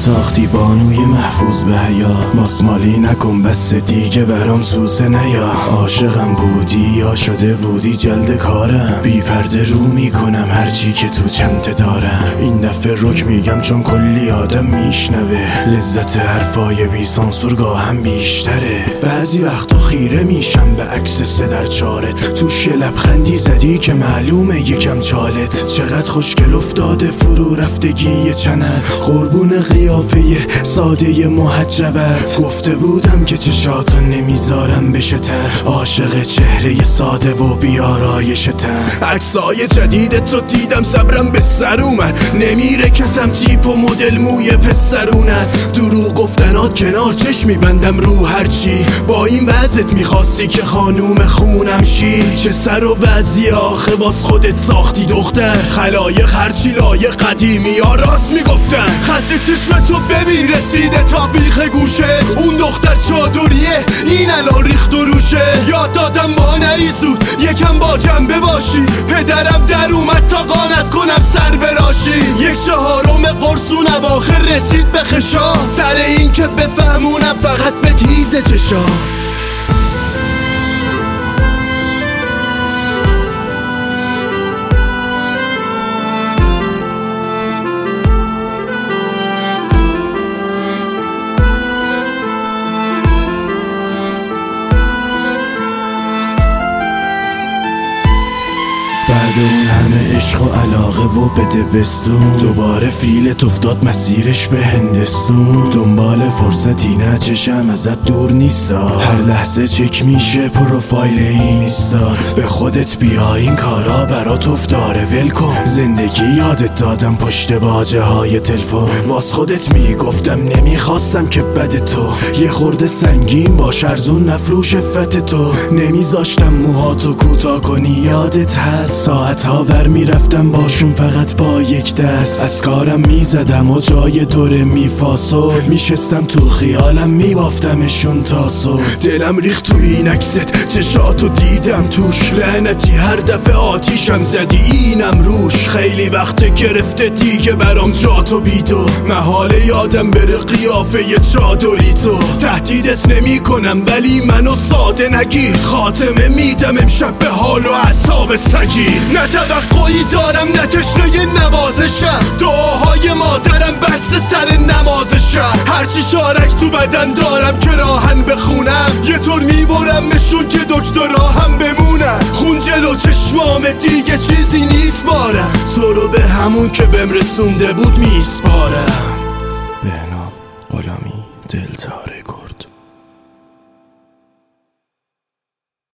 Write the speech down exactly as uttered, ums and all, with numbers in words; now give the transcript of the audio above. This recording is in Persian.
ساختی بانوی محفوظ به حیا، ماسمالی نکن بس دیگه برام سوسه نیا. عاشقم بودی یا شده بودی جلد کارم، بی پرده رو میکنم هرچی که تو چنته دارم. این دفعه رک میگم چون کلی آدم میشنوه، لذت حرفای بی سانسور گاهم بیشتره. بعضی وقتا خیره میشم به عکس سه در چارت، توش یه لبخندی زدی که معلومه یکم چالت. چقدر خوشگل افتاده فرو رفتگی چنت، قربون قیافه ساده محجبت. گفته بودم که چشاتو نمیذارم بشه تر، عاشق چهره ساده و بیارایش تن. عکسای جدید تو دیدم صبرم به سر اومد، نمیره کتم تیپ و مدل موی پسرونت. دروغ گفتنات کنار چشم میبندم رو هرچی، با این وضعت میخواستی که خانوم خونم شی. چه سر و وضعی آخه باز خودت ساختی دختر، خلایق هرچی لایق قدیمی ها راست میگفتن. خط چشم تو ببین رسیده تا بیخ گوشه، اون دختر چادریه این الان ریخت و روشه. یاد دادم با نری زود یکم با جنبه باشی، پدرم در اومد تا قانت کنم سر براشی. یک چهارم قرصون اواخر رسید به خشا، سر این که بفهمونم فقط به تیز چشا. بعد اون همه عشق و علاقه و بده بستون، دوباره فیلت افتاد مسیرش به هندستون. دنبال فرصتی نه چشم ازت دور نیستا، هر لحظه چک میشه پروفایل اینستات. به خودت بیا این کارا برات افتاره ول کن، زندگی یادت دادم پشت باجه های تلفن. واس خودت میگفتم نمیخواستم که بد تو یه خورده سنگین باش، ارزون نفروش فت تو. نمیذاشتم موهاتو کوتاه کنی یادت هست، ساعت ها ور میرفتم باشون فقط با یک دست. از کارم میزدم و جای دوره میفاسل، میشستم تو خیالم میبافتمشون تاسو. دلم ریخت تو این عکست چشاتو دیدم توش، لعنتی هر دفعه آتیشم زدی اینم روش. خیلی وقت گرفته دیگه برام جاتو بیدو، محاله یادم بره قیافه چادری تو. تهدیدت نمی کنم ولی منو ساده نگیر، خاتمه میدم امشب به حال و اعصاب سگی. نه توقعی دارم نه تشنه نوازشم، دعاهای مادرم بسته سر نمازشم. هرچی شارک تو بدن دارم که راهن بخونم، یه طور میبرمشون که دکترا هم بمونم. خون جلو چشمام دیگه چیزی نیست بارم، تو رو به همون که بهم رسونده بود میسپارم. بهنام غلامی دلتاره.